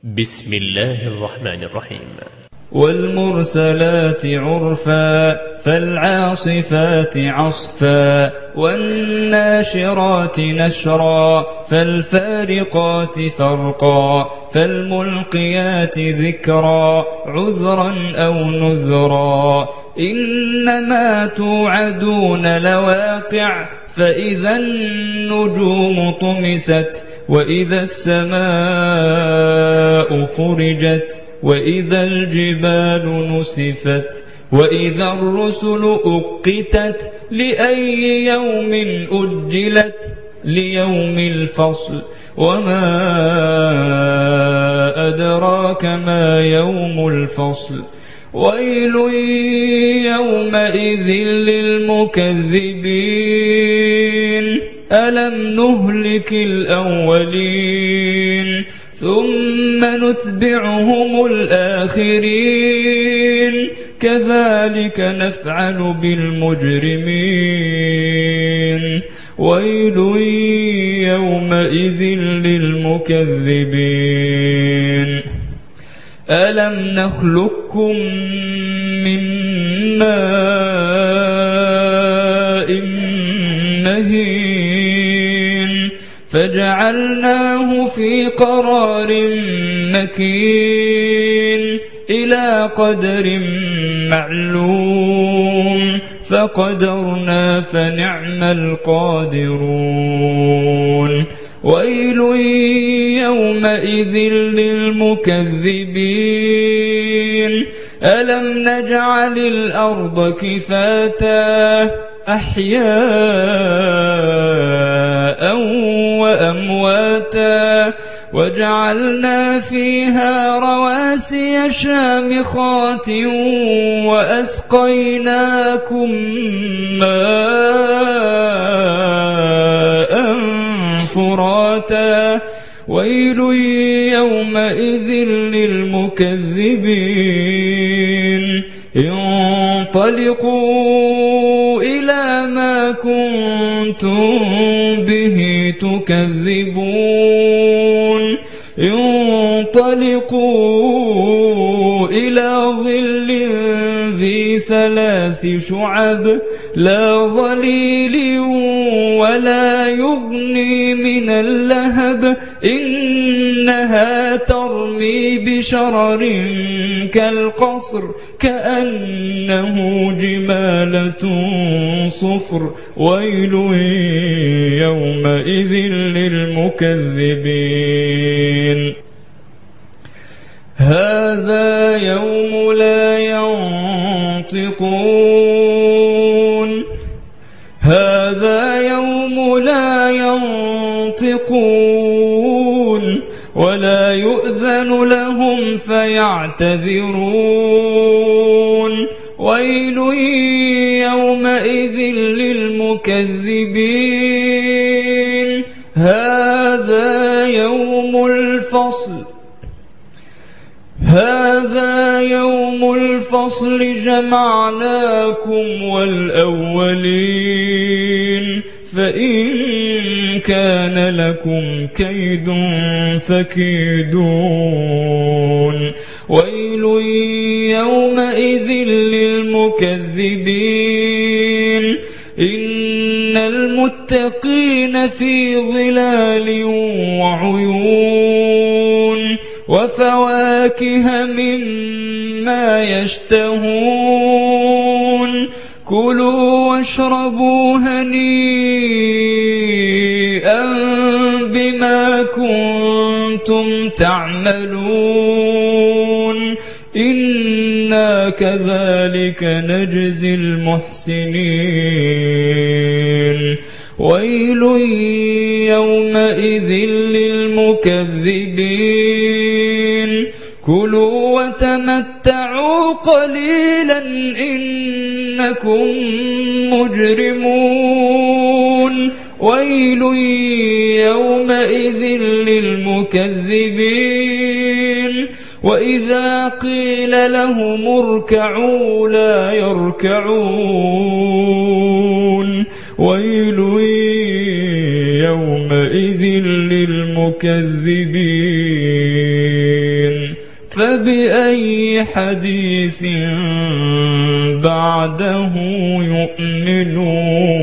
بسم الله الرحمن الرحيم. والمرسلات عرفا فالعاصفات عصفا والناشرات نشرا فالفارقات فرقا فالملقيات ذكرا عذرا أو نذرا إنما توعدون لواقع فإذا النجوم طمست وإذا السماء فرجت وإذا الجبال نسفت وإذا الرسل أقتت لأي يوم أجلت ليوم الفصل وما أدراك ما يوم الفصل ويل يومئذ للمكذبين ألم نهلك الأولين ثم نتبعهم الآخرين كذلك نفعل بالمجرمين ويل يومئذ للمكذبين ألم نخلقكم من ماء مهين فجعلناه في قرار مكين إلى قدر معلوم فقدرنا فنعم القادرون ويل يومئذ للمكذبين ألم نجعل الأرض كفاتا أحياء وأمواتا وجعلنا فيها رواسي شامخات وأسقيناكم ماء فراتا ويل يومئذ للمكذبين انطلقوا إلى ما كنتم به تكذبون انطلقوا إلى ظل ذي 3 شعب لا ظليل ولا يغني من اللهب إنها ترمي بشرر كالقصر كأنه جمالة صفر ويل يومئذ للمكذبين هذا يوم لا ينطقون هذا يوم لا ينطقون ولا يؤذن لهم فيعتذرون ويل يومئذ للمكذبين هذا يوم الفصل هذا يوم الفصل جمعناكم والأولين فإن كان لكم كيد فكيدون ويل يومئذ للمكذبين إن المتقين في ظلال وعيون وفواكه مما يشتهون كلوا واشربوا هنيئا بما كنتم تعملون إنا كذلك نجزي المحسنين ويل يومئذ للمكذبين كلوا وتمتعوا قليلا إنكم مجرمون ويل يومئذ للمكذبين وإذا قيل لهم اركعوا لا يركعون ويل يومئذ للمكذبين فبأي حديث بعده يؤمنون.